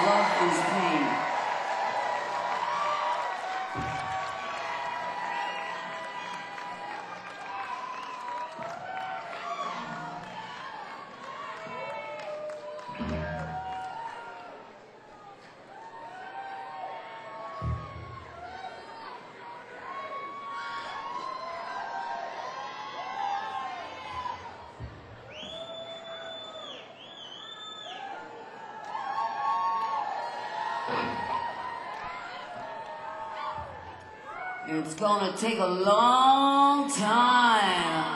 love is pain. It's gonna take a long time.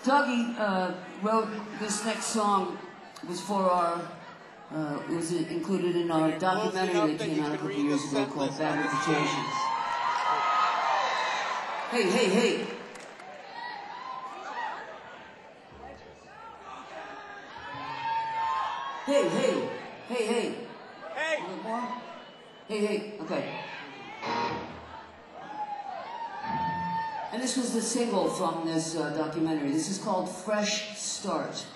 Dougie wrote this next song. Was for our. It was included in our documentary that came out a couple years ago called Bad Reputations. Hey, hey, hey. Hey, hey, hey, hey. Hey. A little more? Hey, hey, okay. And this was the single from this documentary. This is called Fresh Start.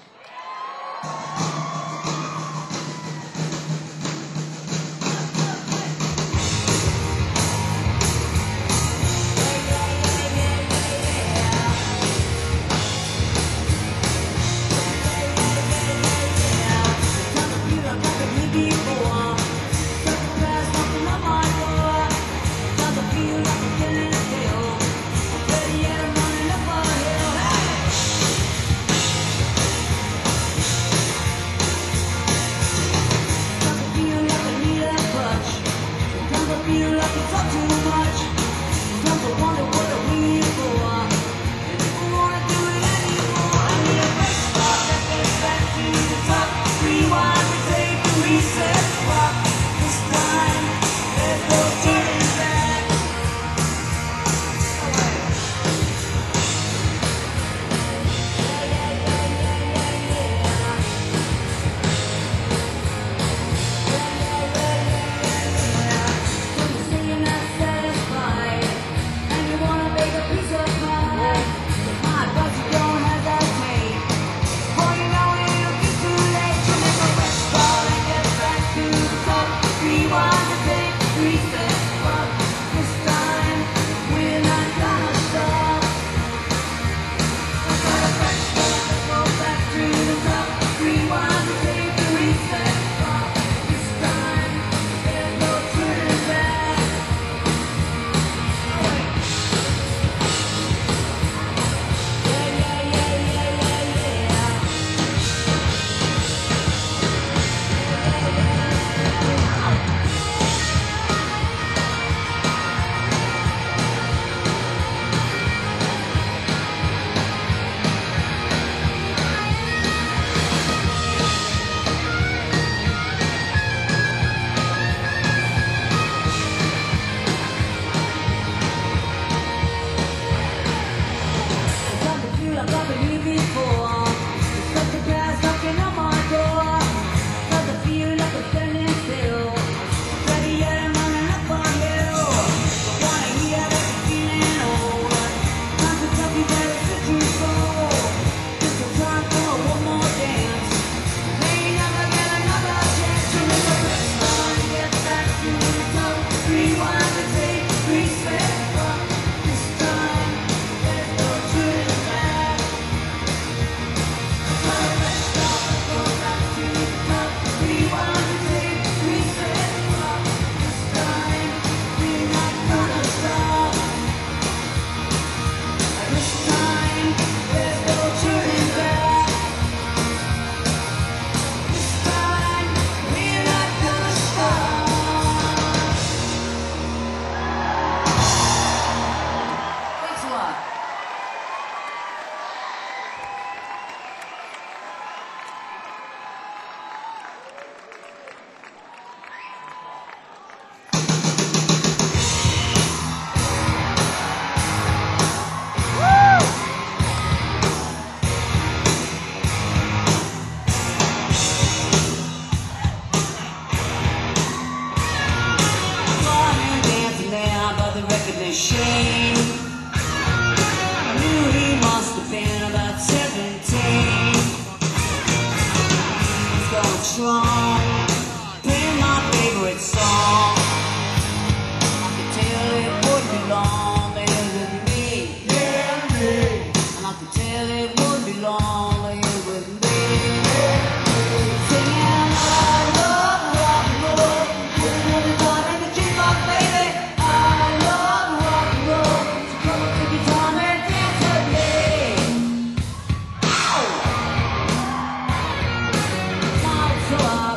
So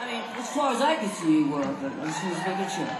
I mean, as far as I could see, you were, but I just was making sure.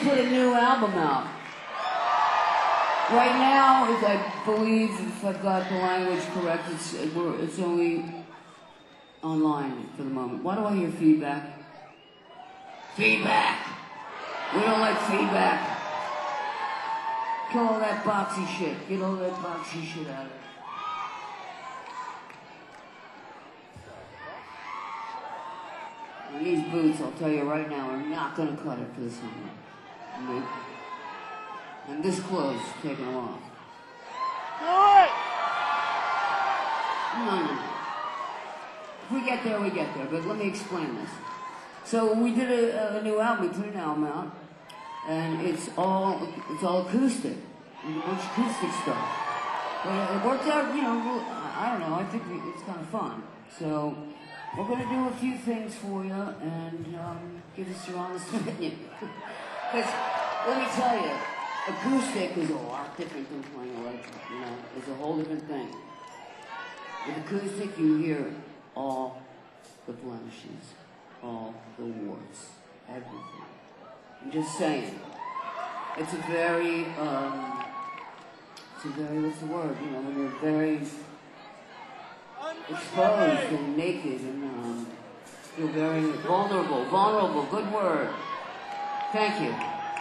put a new album out. Right now, if I believe, if I've got the language correct, it's only online for the moment. Why do I hear feedback? Feedback! We don't like feedback. Get all that boxy shit. Get all that boxy shit out of it. And these boots, I'll tell you right now, are not going to cut it for this summer. Nope. And this clothes, taking them off. No. If we get there, we get there. But let me explain this. So we did a new album. We put an album out, and it's all acoustic, a bunch of acoustic stuff. But it worked out, you know. I don't know. I think it's kind of fun. So we're going to do a few things for you and give us your honest opinion. Because let me tell you, acoustic is a lot different than playing electric. You know, it's a whole different thing. With acoustic, you hear all the blemishes, all the warts, everything. I'm just saying. It's a very, what's the word? You know, when you're very exposed and naked and you're very vulnerable, good word. Thank you.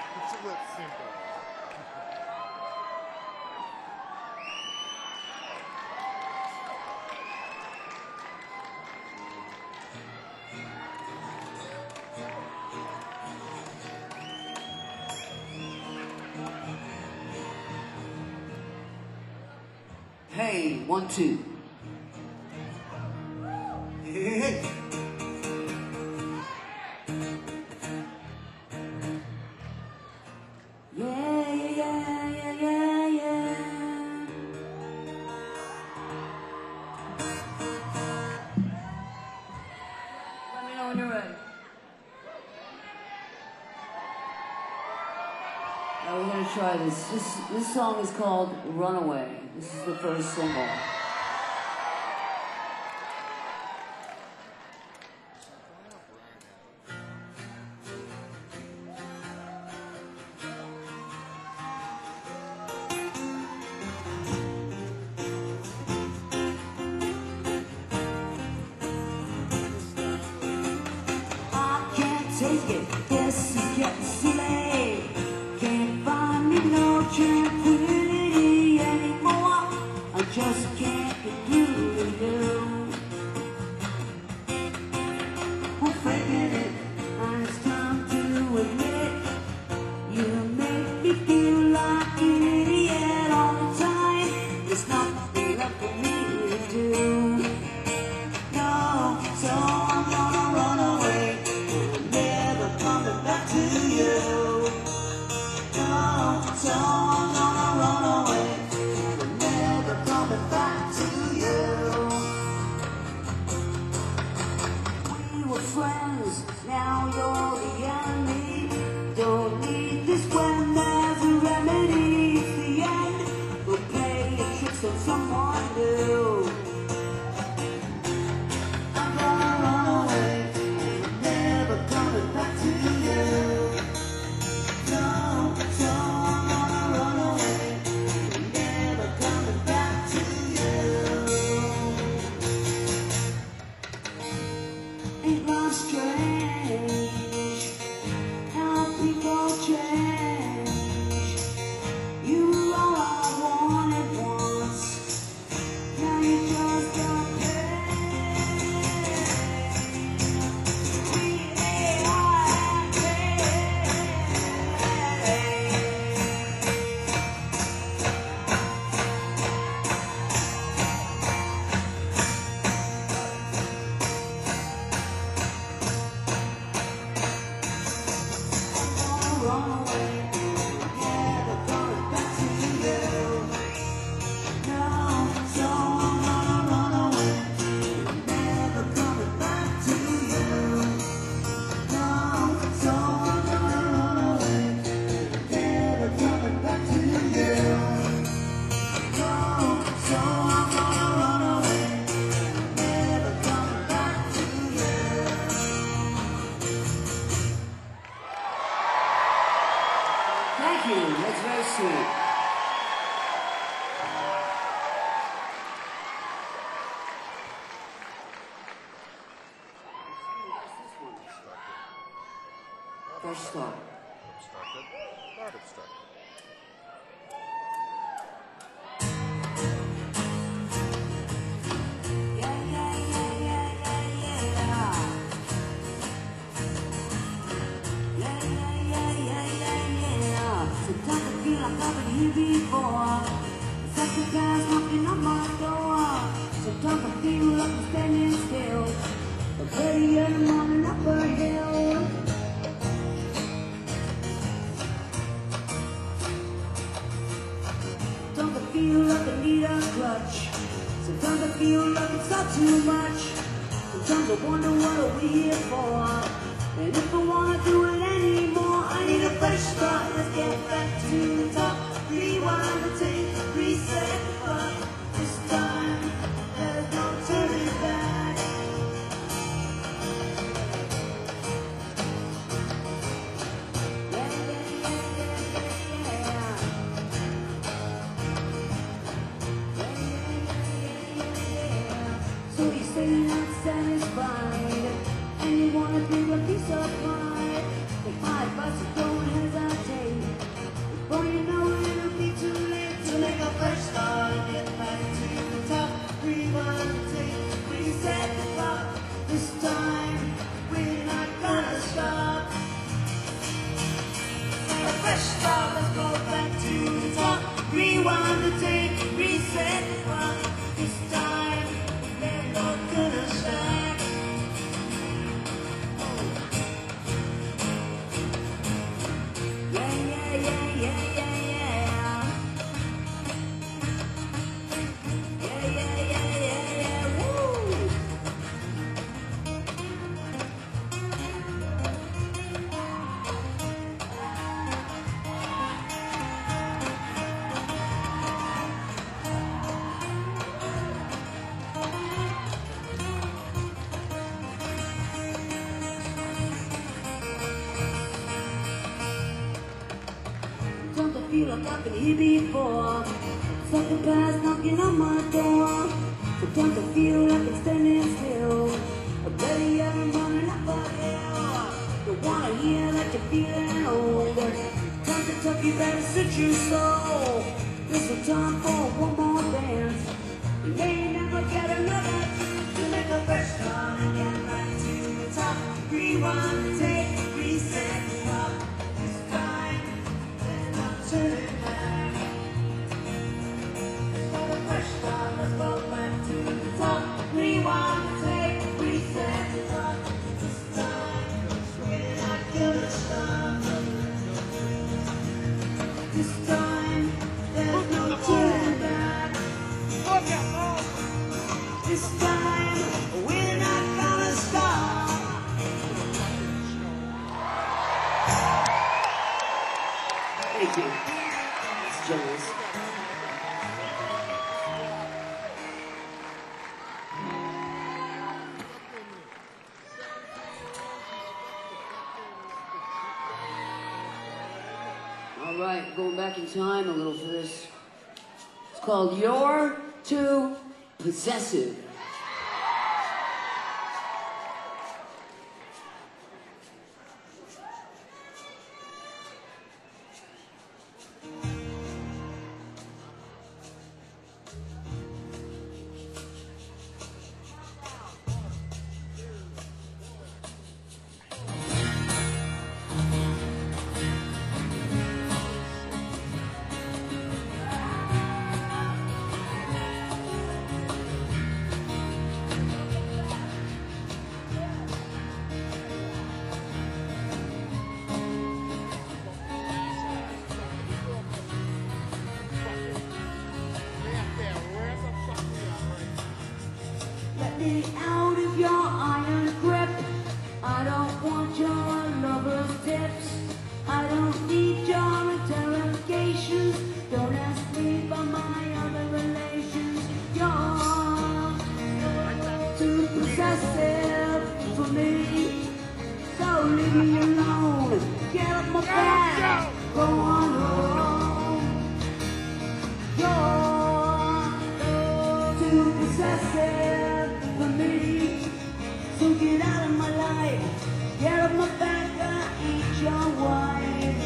Hey, 1, 2. Hey. Yeah. Let me know when you're ready. Now we're gonna try this. This song is called Runaway. This is the first single. I can't take it, this is getting silly. Can't find me no tranquility anymore. I just can't get through to you. I'm faking it, and it's time to admit you make me feel like an idiot all the time. There's nothing left for me to do. No, so I'm gonna run away and never coming back to you. No, so I'm gonna run away and never coming back to you. We were friends, now you're the enemy. Don't need this when there's a remedy. It's the end. We'll play a trick on someone new. I'm gonna run away and never coming back to you. No, so I'm gonna run away and never coming back to you. Ain't life strange how people change? You were all I wanted once, fresh start. Obstructed. Not obstructed. Sometimes I feel like I've been here before. Second guys knocking on my door. Sometimes I feel like I'm standing still. But better yet, I'm on an upper hill. Sometimes I feel like I need a crutch. Sometimes I feel like it's not too much. Sometimes I wonder what are we here for. And if I wanna do it anymore, I need a fresh start. Let's get back to the top. Rewind the tape, reset the clock. This time, there's no turning back. So you say you're not satisfied, and you wanna do a piece of pie. Take my advice, don't hesitate. Before you know it, it'll be too late to make a fresh start. Get back to the top, rewind the tape, reset the clock. This time, we're not gonna stop. Make a fresh start, let's go back to the top. Rewind the tape, reset the clock. This time, we're not gonna stop. Sometimes I feel like I've been here before. Second class knocking on my door. Sometimes I feel like I'm standing still. But better yet, I'm running up a hill. Don't wanna hear that you're feeling old. Times are tough, you better search your soul. There's some time for one more dance. You may never get another chance to make a fresh start and get back to the top. Rewind the tape, reset the clock. This time, then I'm turning back. Got a fresh start, let's go back to the top. Rewind the tape, reset the clock. This time, we're not gonna stop. This time, there's no turning back. This time, we're not gonna stop. Thank you. It's generous. All right, going back in time a little for this. It's called You're Too Possessive. Let me out of your iron grip. I don't want your lover's tips. I don't need your interrogations. Don't ask me about my other relations. You're too possessive for me. So leave me alone. Get off my back. Go on home. You're too possessive for me. So get out of my life. Get off my back. I ain't your wife.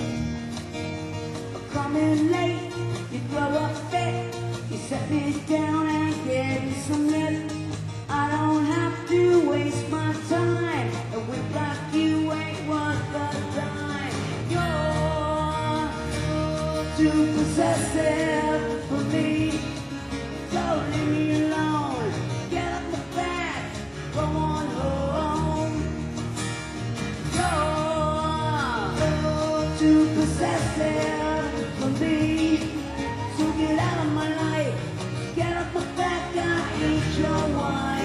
Coming late, you throw a fit. You set me down and gave me some lip. I don't have to waste my time. A whip like you ain't worth the dime. You're too possessive for me. Don't leave me alone. Get up my back, go on home. You're too possessive for me. So get out of my life. Get up my back, I ain't your wife.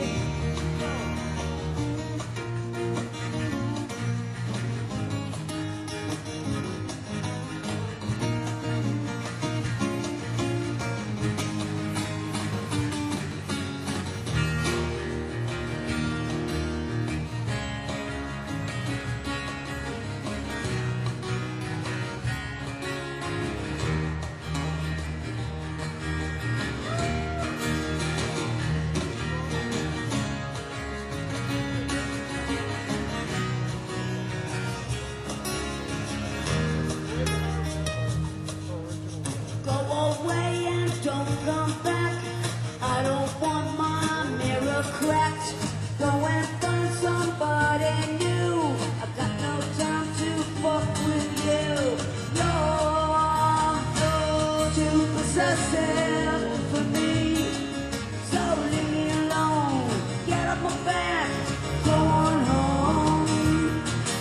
Go away and don't come back. I don't want my mirror cracked. Go and find somebody new. I got no time to fuck with you. You're too possessive for me. So leave me alone. Get up my back. Go on home.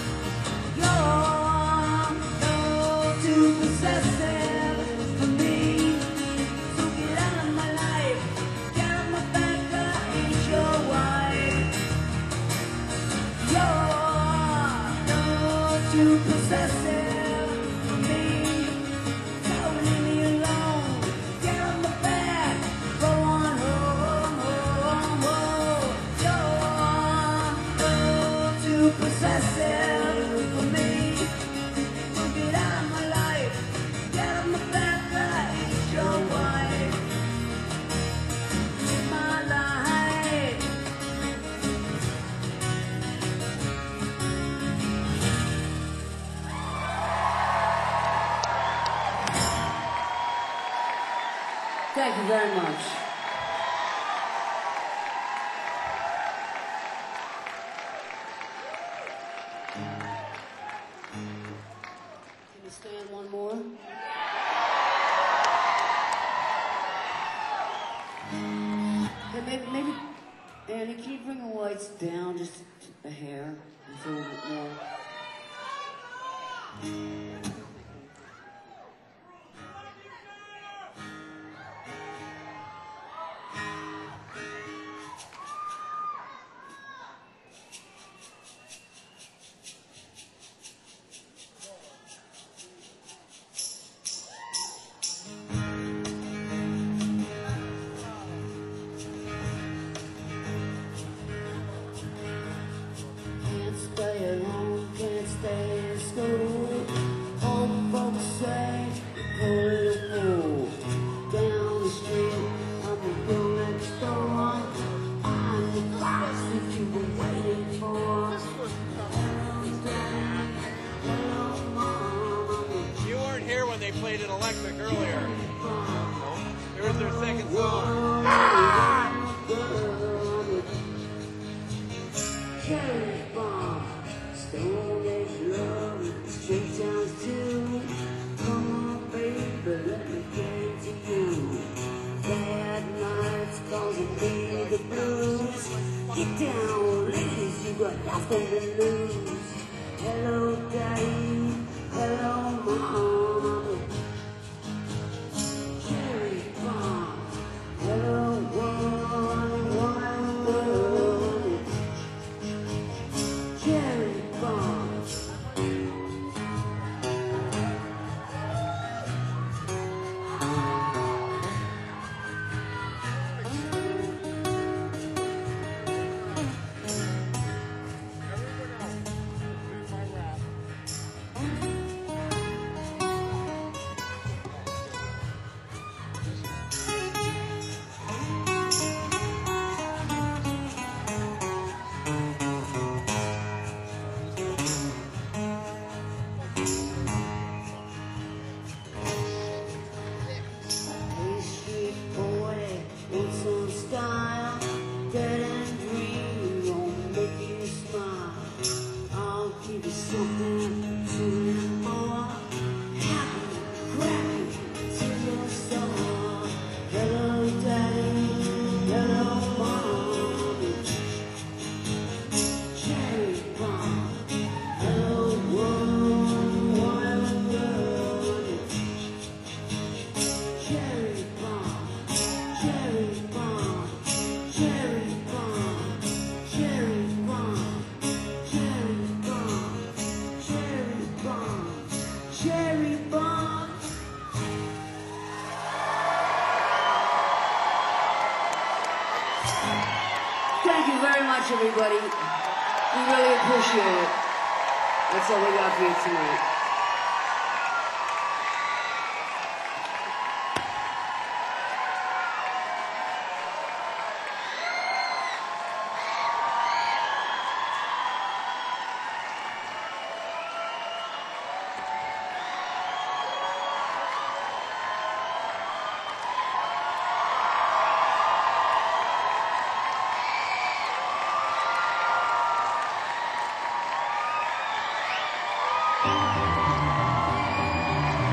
You're too possessive for me. So get out of my life. Get on my back, I ain't your wife. You're too possessive for me. So leave me alone. Get on my back. Go on home, home, home. You're too possessive for me. So get out of my life. Get on my back, I ain't your wife. In my life. Thank you very much. Can you stand one more? Hey, maybe, Annie, can you bring the lights down just a hair? Just a little bit more. Can't stay at home, can't stay in school. All the folks say you're a fool. Down the street, I'm the girl next door. I'm the boss that you were waiting for. Hello, Dad. Hello, Mom. You weren't here when they played it electric earlier. It was their second song. Cherry bomb, Stone Age love, straight down to. Come on, baby, let me get to you. Bad nights causing me the blues. Get down, ladies, you got nothing to lose. Hello, daddy. Hello, mom. Cherry bomb. Hello, one, one. Cherry bomb. Everyone else, do my rap. Thank you very much, everybody. We really appreciate it. That's all we got for you tonight.